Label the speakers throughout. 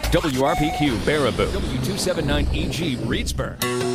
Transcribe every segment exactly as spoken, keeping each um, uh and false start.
Speaker 1: W R P Q Baraboo, W two seventy-nine E G Reedsburg.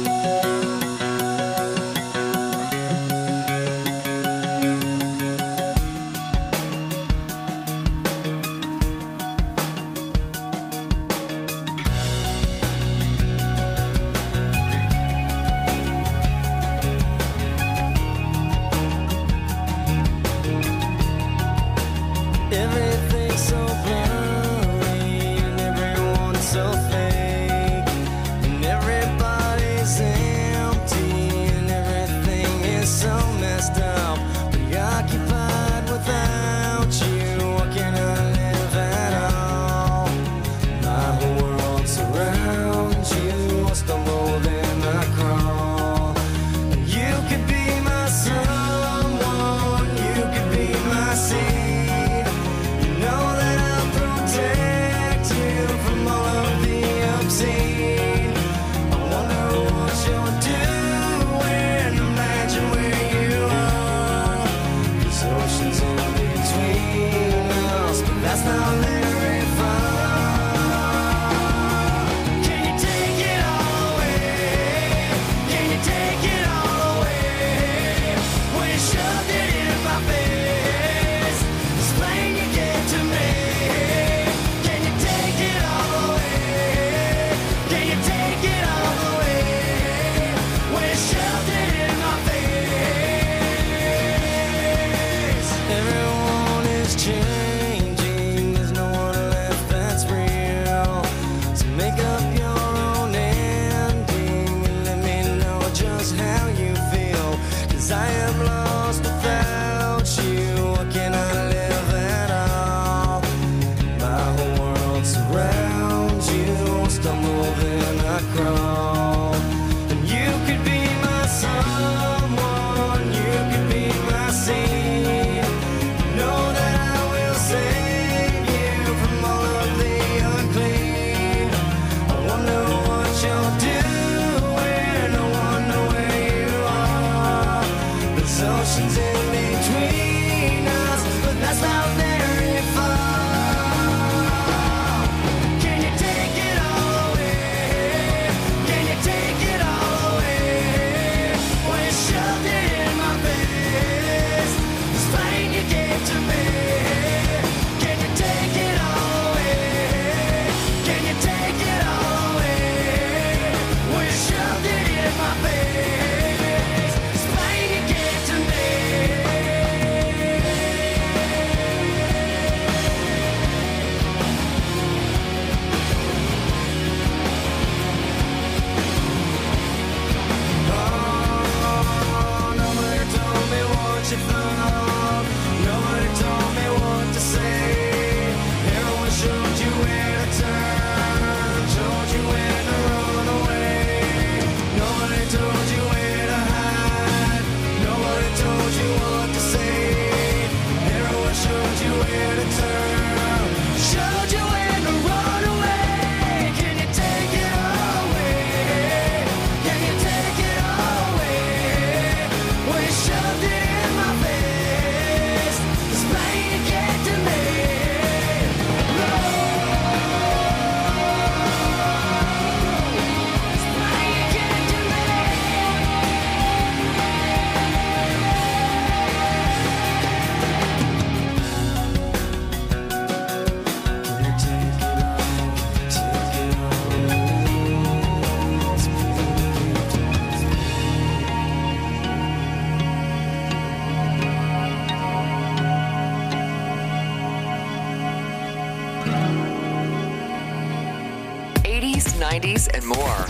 Speaker 2: nineties, and more.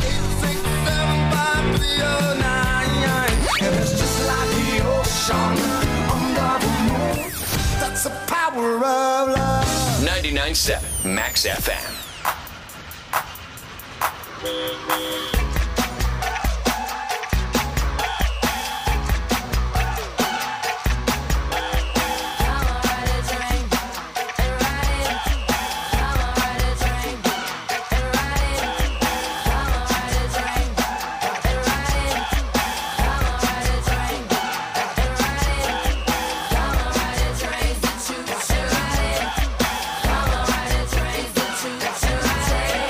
Speaker 3: That's the power of love.
Speaker 1: ninety-nine point seven Max F M.
Speaker 4: Take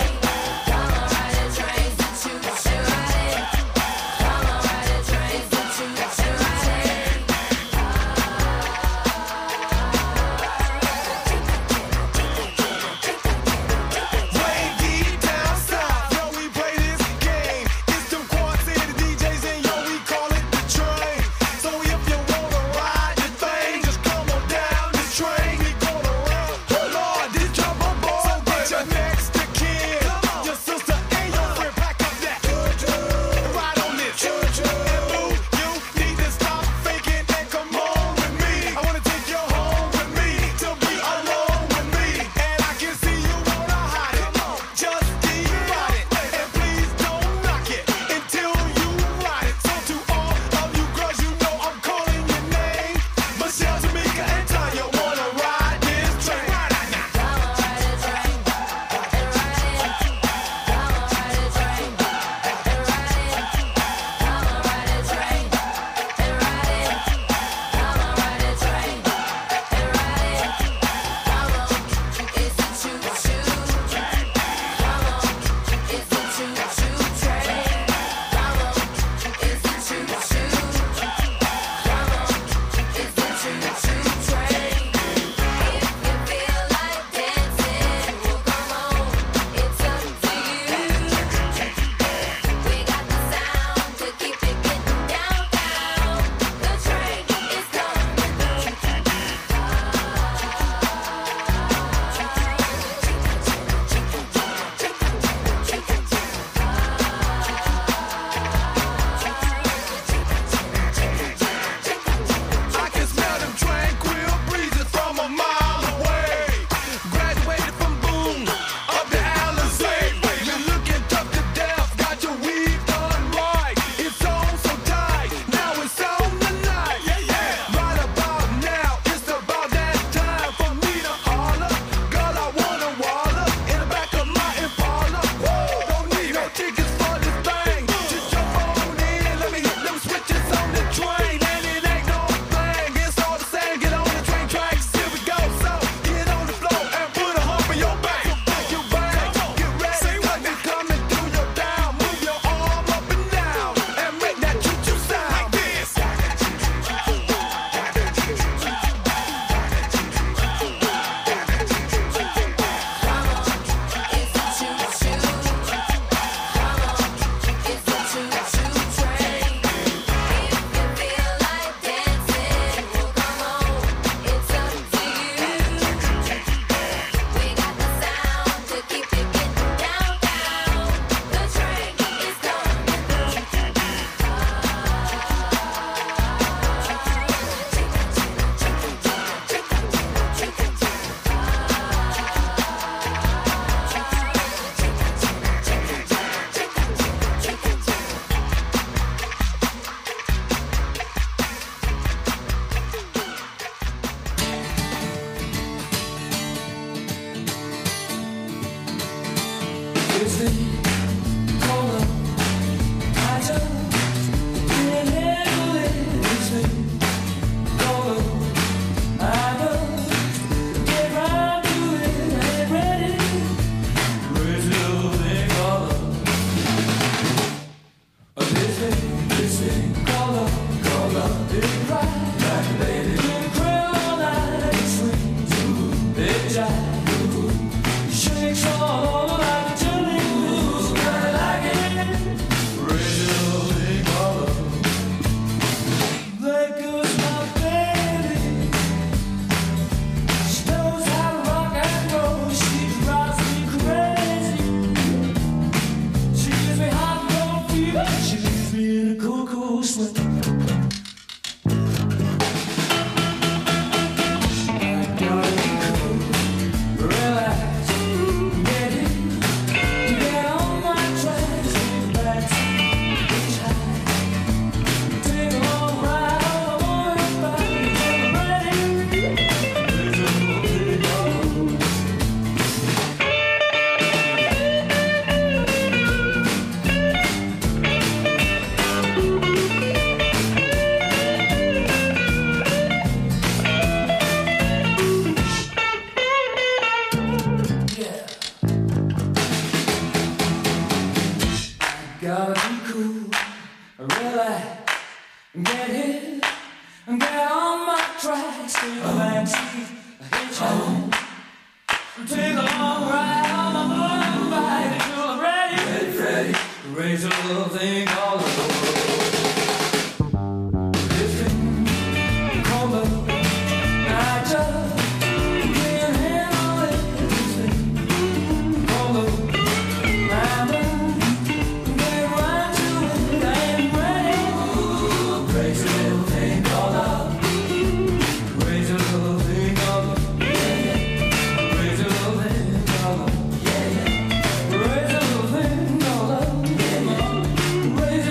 Speaker 4: Raise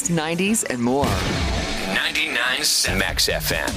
Speaker 2: seventies, nineties, and more.
Speaker 1: ninety-nine point seven Max F M.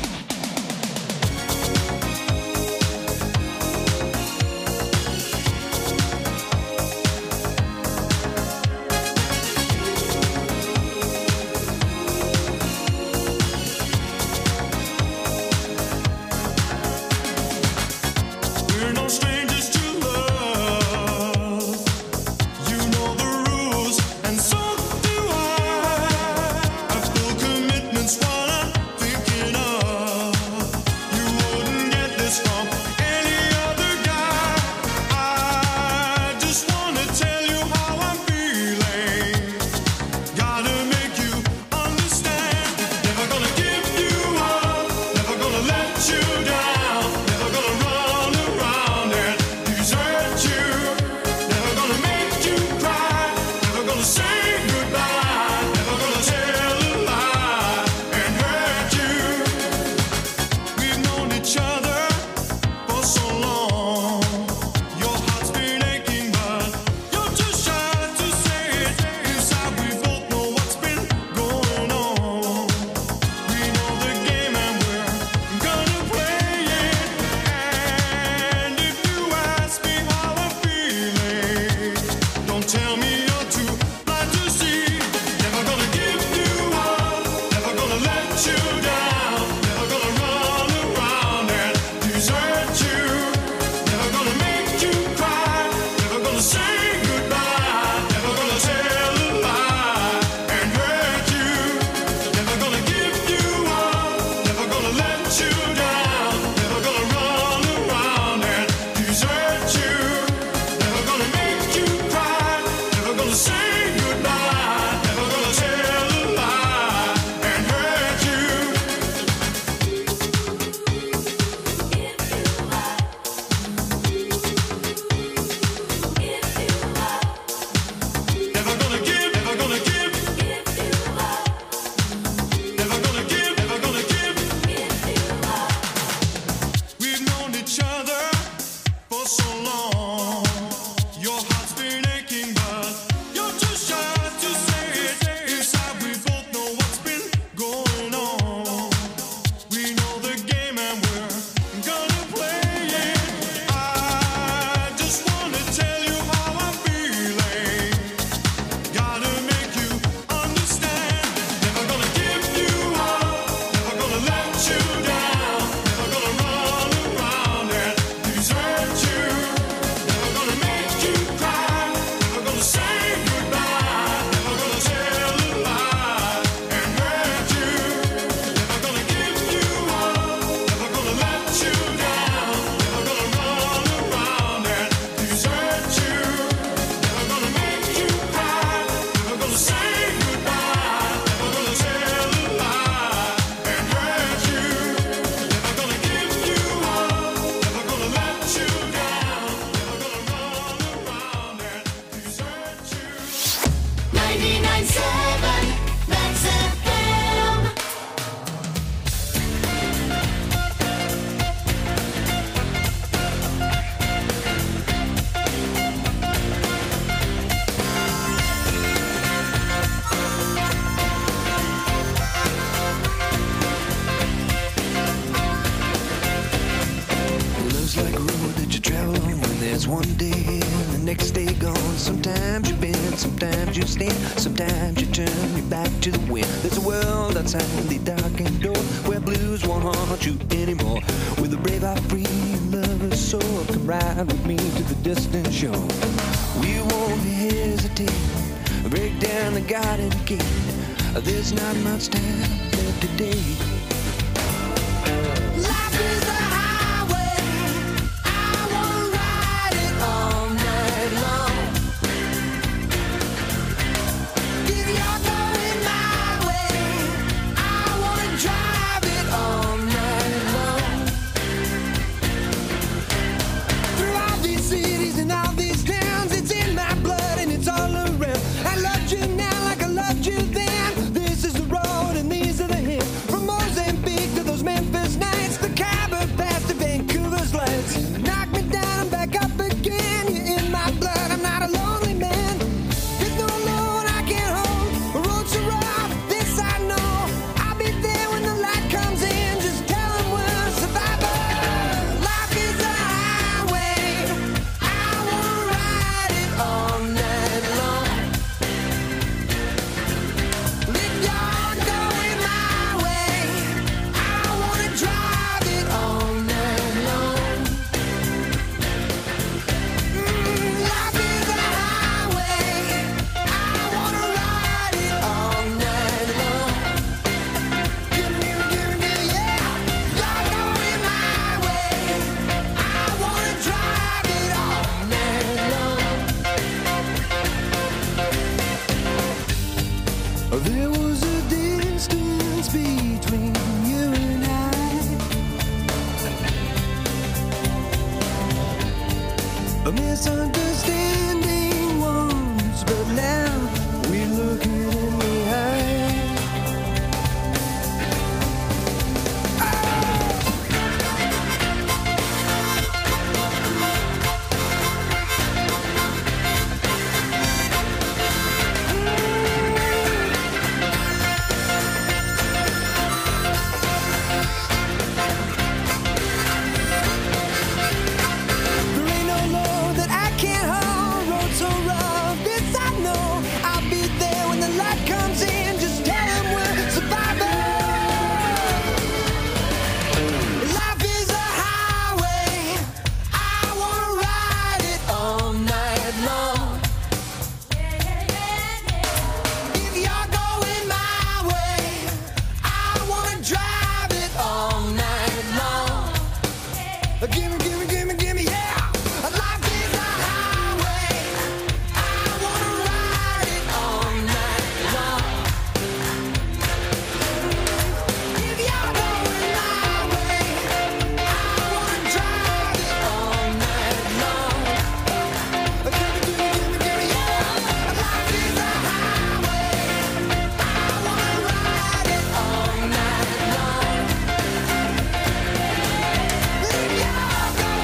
Speaker 3: One day and the next day gone. Sometimes you bend, sometimes you stand, sometimes you turn your back to the wind. There's a world outside the darkened door where blues won't haunt you anymore. With a brave heart, free lover's soul, come ride with me to the distant shore. We won't hesitate, break down the garden gate. There's not much time left today. Life is a Moses a misunderstanding once, but now we look it in the eye. Gimme, gimme, gimme, gimme, yeah! Life is a highway. I wanna ride it all night long. If you're going my way, I wanna drive it all night long. Gimme, gimme, gimme, gimme, yeah! Life is a highway. I wanna ride it all night long. If you're going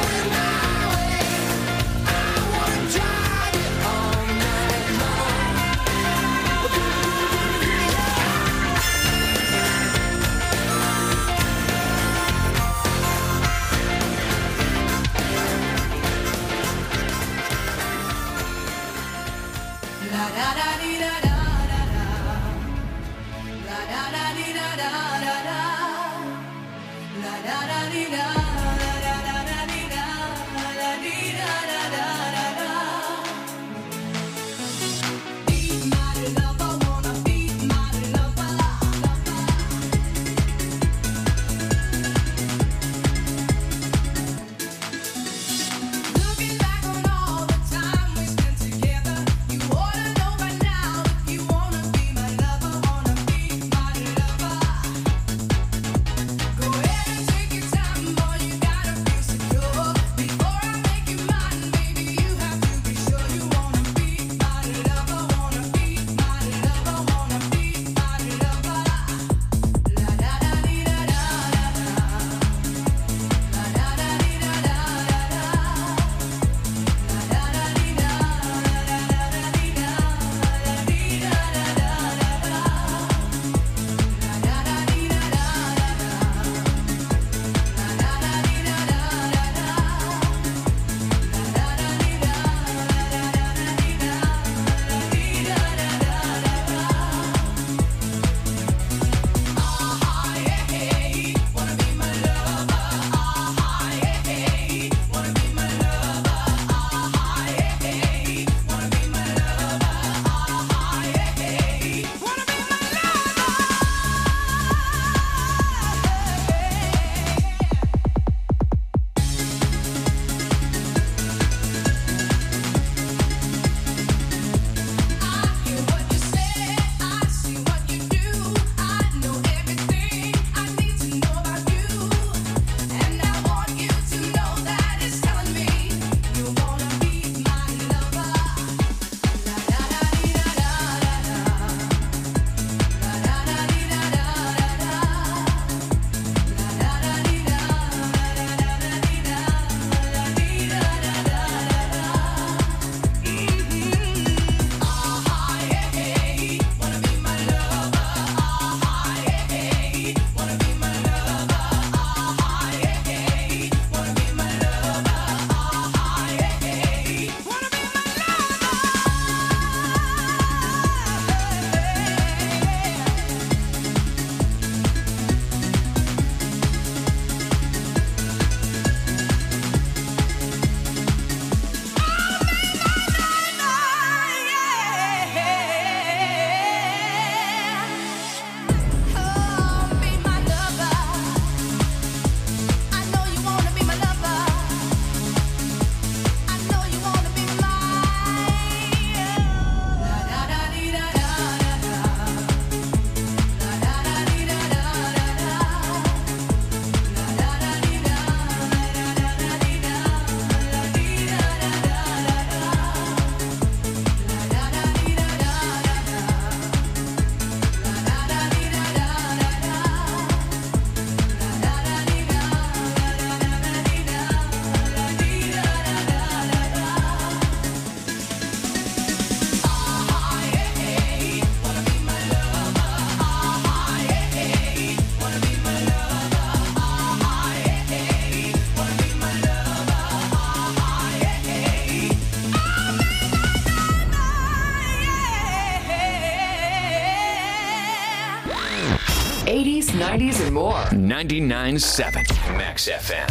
Speaker 2: nineties and more.
Speaker 1: ninety-nine point seven Max F M.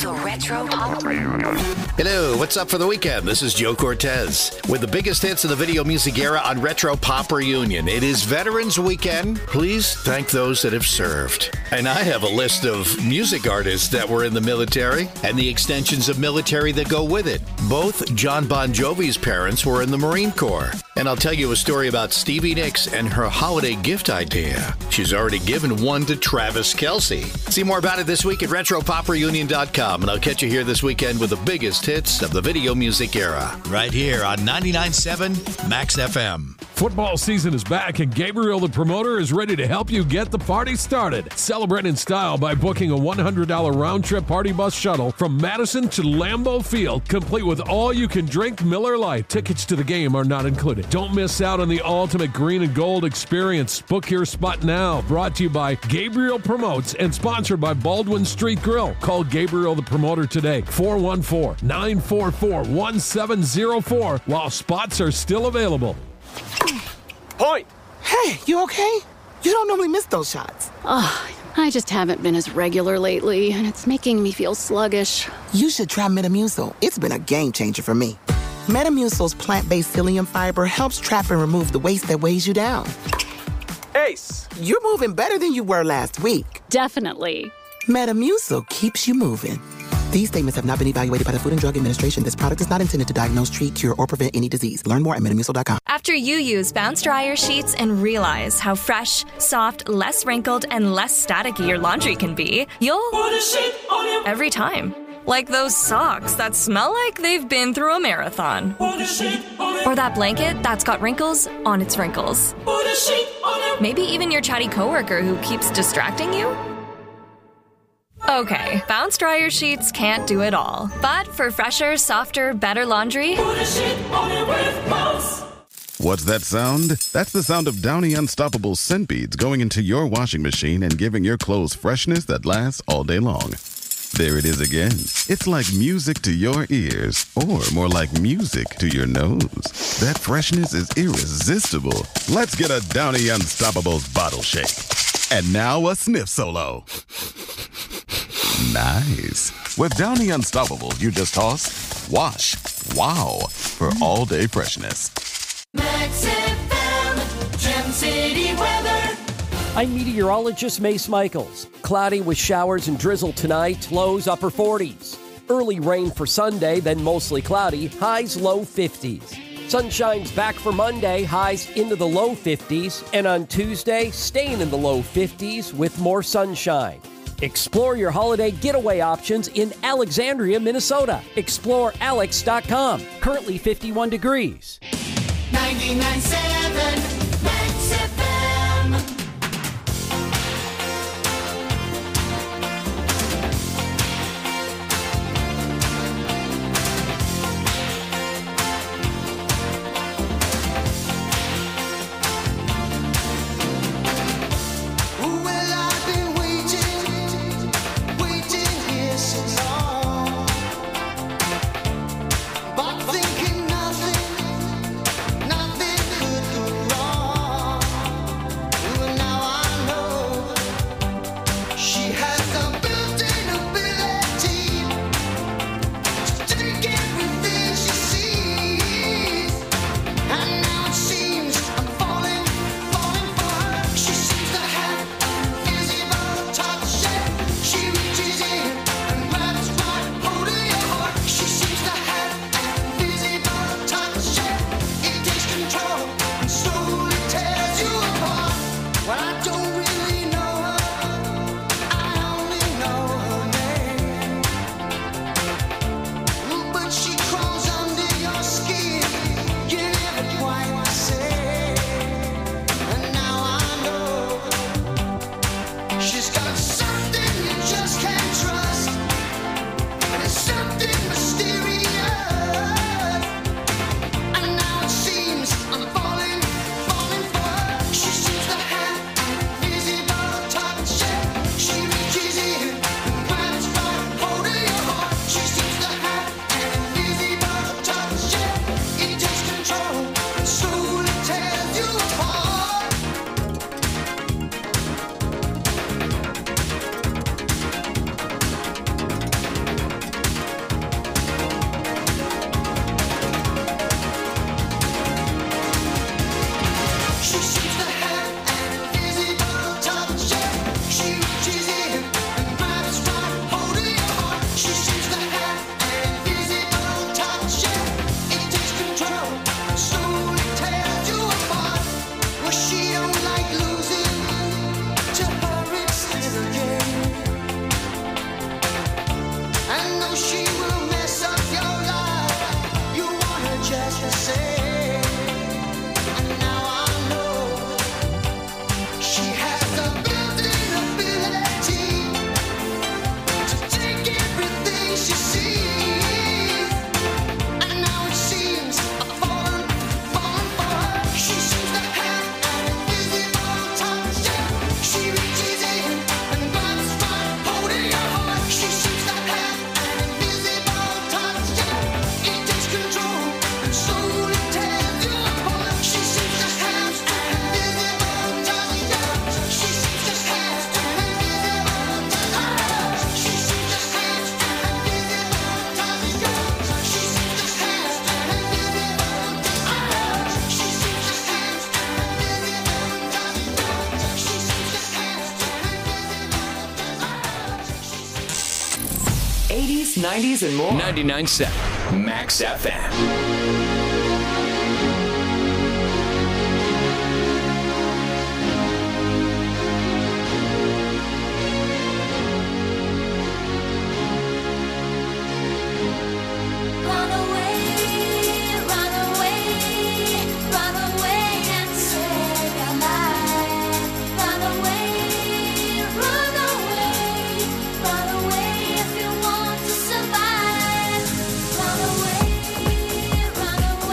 Speaker 2: The Retro Pop.
Speaker 4: Hello, what's up for the weekend? This is Joe Cortez with the biggest hits of the video music era on Retro Pop Reunion. It is Veterans Weekend. Please thank those that have served. And I have a list of music artists that were in the military and the extensions of military that go with it. Both John Bon Jovi's parents were in the Marine Corps. And I'll tell you a story about Stevie Nicks and her holiday gift idea. She's already given one to Travis Kelce. See more about it this week at retro pop reunion dot com, and I'll catch you here this weekend with the biggest hits of the video music era.
Speaker 5: Right here on ninety-nine point seven Max F M.
Speaker 6: Football season is back, and Gabriel the Promoter is ready to help you get the party started. Celebrate in style by booking a one hundred dollars round-trip party bus shuttle from Madison to Lambeau Field, complete with all-you-can-drink Miller Lite. Tickets to the game are not included. Don't miss out on the ultimate green and gold experience. Book your spot now. Brought to you by Gabriel Promotes and sponsored by Baldwin Street Grill. Call Gabriel the Promoter today, four one four, nine four four, one seven zero four, while spots are still available.
Speaker 7: Point!
Speaker 8: Hey, you okay? You don't normally miss those shots.
Speaker 9: Oh, I just haven't been as regular lately, and it's making me feel sluggish.
Speaker 8: You should try Metamucil. It's been a game changer for me. Metamucil's plant-based psyllium fiber helps trap and remove the waste that weighs you down.
Speaker 7: Ace!
Speaker 8: You're moving better than you were last week.
Speaker 9: Definitely.
Speaker 8: Metamucil keeps you moving. These statements have not been evaluated by the Food and Drug Administration. This product is not intended to diagnose, treat, cure, or prevent any disease. Learn more at metamucil dot com.
Speaker 10: After you use Bounce Dryer Sheets and realize how fresh, soft, less wrinkled, and less staticky your laundry can be, you'll put a sheet on it every time. Like those socks that smell like they've been through a marathon. Put a sheet on it. Or that blanket that's got wrinkles on its wrinkles. Put a sheet on it. Maybe even your chatty coworker who keeps distracting you. Okay, Bounce Dryer Sheets can't do it all. But for fresher, softer, better laundry, put a sheet on it with Bounce.
Speaker 11: What's that sound? That's the sound of Downy Unstoppable scent beads going into your washing machine and giving your clothes freshness that lasts all day long. There it is again. It's like music to your ears, or more like music to your nose. That freshness is irresistible. Let's get a Downy Unstoppables bottle shake. And now a sniff solo. Nice. With Downy Unstoppables, you just toss, wash, wow, for all-day freshness.
Speaker 12: Max F M, Gem City weather.
Speaker 13: I'm meteorologist Mace Michaels. Cloudy with showers and drizzle tonight, lows upper forties. Early rain for Sunday, then mostly cloudy, highs low fifties. Sunshine's back for Monday, highs into the low fifties. And on Tuesday, staying in the low fifties with more sunshine. Explore your holiday getaway options in Alexandria, Minnesota. explore alex dot com. Currently fifty-one degrees.
Speaker 12: ninety-nine point seven Max F M.
Speaker 14: But thinking nothing, nothing could go wrong.
Speaker 12: she will mess up your life. You want her just the same. And now I know she has the built-in ability to take everything she sees. And now it seems I've fallen, fallen for her. She seems to have an invisible touch. She reaches in and grabs right holding your heart. She seems to have an invisible touch. It takes control and slowly tears you apart. She seems to have an invisible touch. She seems to have an invisible touch. She seems to have an invisible touch. She seems to have an invisible touch. She seems to have an invisible touch. She seems to have
Speaker 2: eighties, nineties, and more.
Speaker 1: ninety-nine point seven Max F M.
Speaker 12: Run away, run away, run away and save your life. Run away, run away, run away if you want to survive. Run away, run away.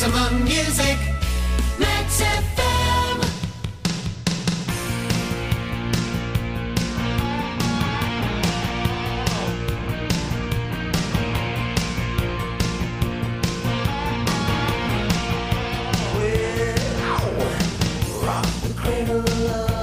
Speaker 12: Maximum music, Max F M.
Speaker 3: Rock the cradle of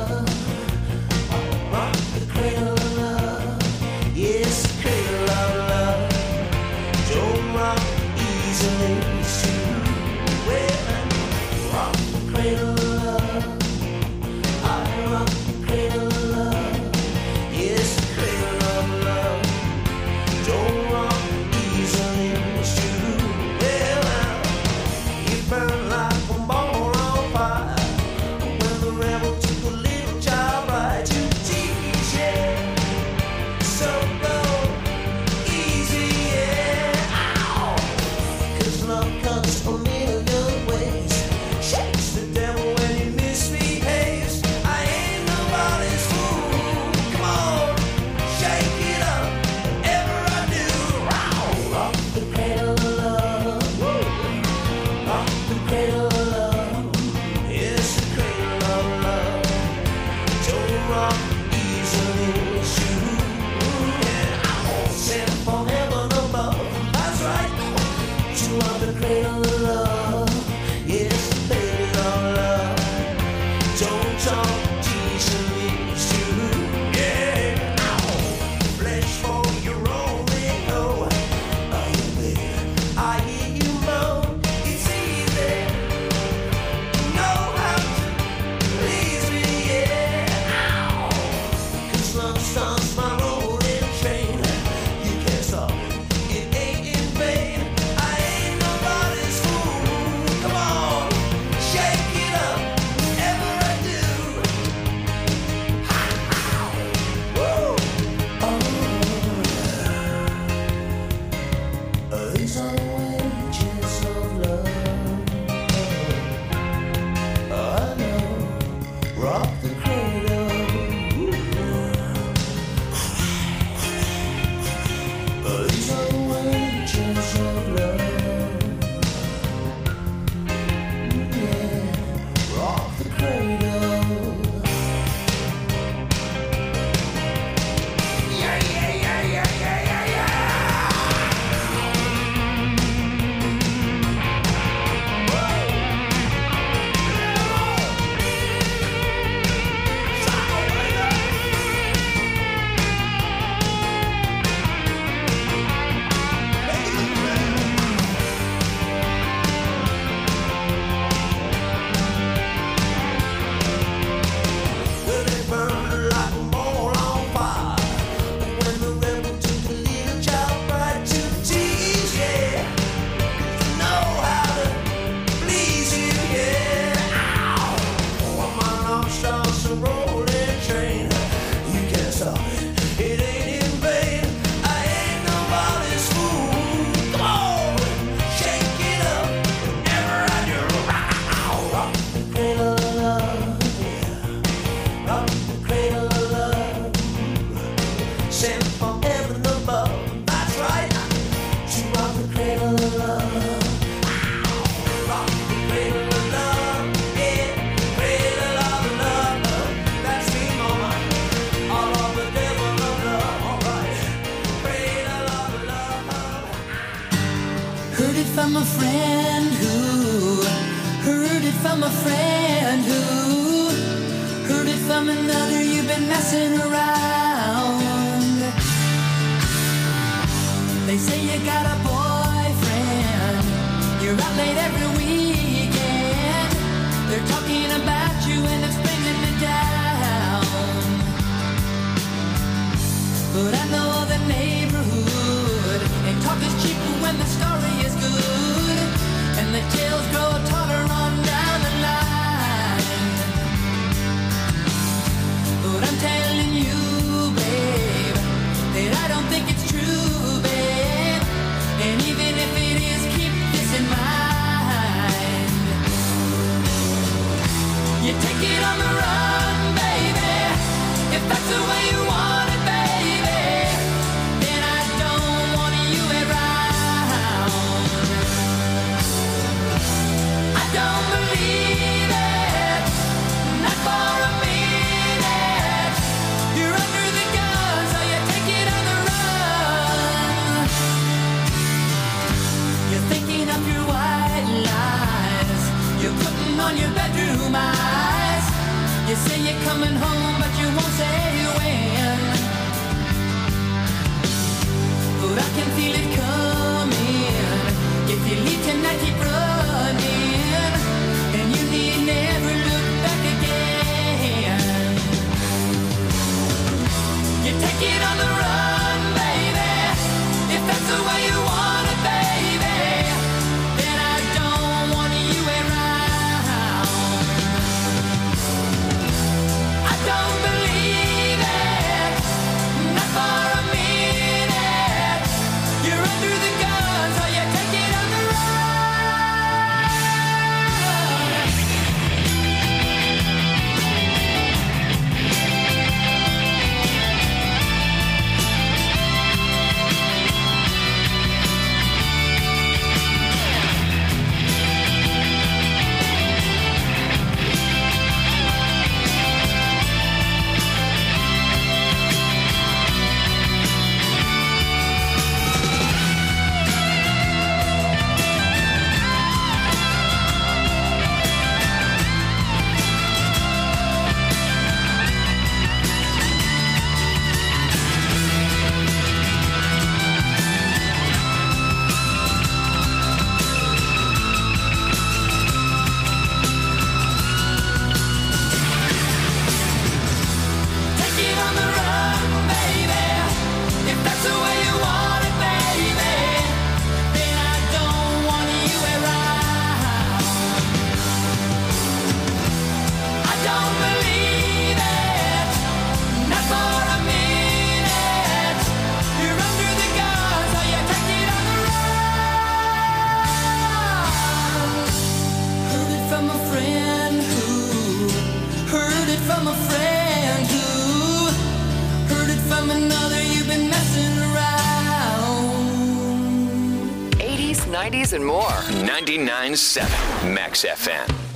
Speaker 3: love. Rock the cradle of love. Yes, the cradle of love. Don't rock easily, it's true. Well, rock the cradle of love. I rock the cradle of love. Yes, the cradle of love. Don't rock easily, it's true. Well, you burn like a ball on fire. When the rebel took a little child right to teach it. So go easy, yeah. Ow! 'Cause love comes a million ways. Shakes the devil when he misbehaves. I ain't nobody's fool. Come on, shake it up. Whatever I do, row. Rock the cradle of love. Woo. Rock the cradle of love. Yes, the cradle of love. Don't rock easily, it's true. Yeah, I'm sent from heaven above. That's right. To rock the cradle of love. Yes, the cradle of love. Don't talk easily, it's true. Yeah, ow. Flesh for your only know. Oh, yeah, baby, I hear you moan. It's easy. You know how to please me, yeah. Ow. 'Cause love starts my rolling train. You can't stop it, it ain't in vain. I ain't nobody's fool. Come on, shake it up, whatever I do. Ha, ow. Woo. Oh, these are the wages of love. Oh, I know. Rock the cradle. Oh, these are the wages of love. Yeah, rock the cradle. Yeah, yeah, yeah, yeah, yeah, yeah, yeah. Well, they burn like a ball on fire. When the rebel took a little child right to teach, yeah. To know how to please you, yeah. Ow! When my love starts a rolling train, you can't stop it, it ain't in vain. I ain't nobody's fool. Come on, shake it up, whatever I do. Ow! Rock the cradle of love, yeah. Rock the cradle of love. Sent from heaven above. That's right. To rock the cradle of love. Rock the cradle of love. Yeah. Cradle of love. That's me, mama. All of the devil of love. All right. Cradle of love.
Speaker 12: Heard it from a friend who heard it from a friend who heard it from another. You've been messing around. They say you got a boyfriend. You're out late every weekend. They're talking about you and it's bringing me down. But I know the neighborhood, and talk is cheap when the story is good, and the tales grow taller on down the line. But I'm telling you, babe, that I don't think it's true, babe. And even if it is, keep this in mind. You take it on the run, baby. If that's the way you want it, baby, then I don't want you around. on your bedroom eyes. You say you're coming home, but you won't say when. But I can feel it coming. If you leave tonight, keep running, and you need never look back again. You take it on the run, baby. If that's the way you want it, baby, then I don't want you around. I don't believe it, not for a minute. You're under the gun, so you take it on the run. Take it on the run, baby. If that's the way you want it, baby, then I don't want you around. I don't believe it, not for a minute. You're under the gun, so you take it on the run. Heard it from a friend who heard it from a friend who heard it from another. You've been messing around.
Speaker 2: eighties, nineties, and more.
Speaker 1: ninety-nine point seven Max F M.